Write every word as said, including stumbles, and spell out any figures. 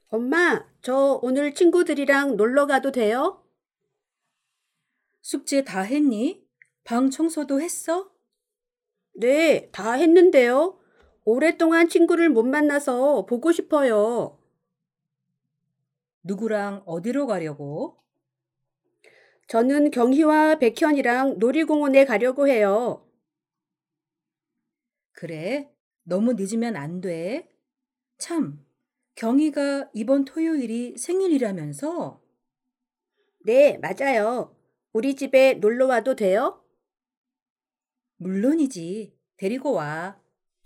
엄마, 저 오늘 친구들이랑 놀러 가도 돼요? 숙제 다 했니? 방 청소도 했어? 네, 다 했는데요. 오랫동안 친구를 못 만나서 보고 싶어요. 누구랑 어디로 가려고? 저는 경희와 백현이랑 놀이공원에 가려고 해요. 그래, 너무 늦으면 안 돼. 참, 경희가 이번 토요일이 생일이라면서? 네, 맞아요. 우리 집에 놀러 와도 돼요? 물론이지. 데리고 와.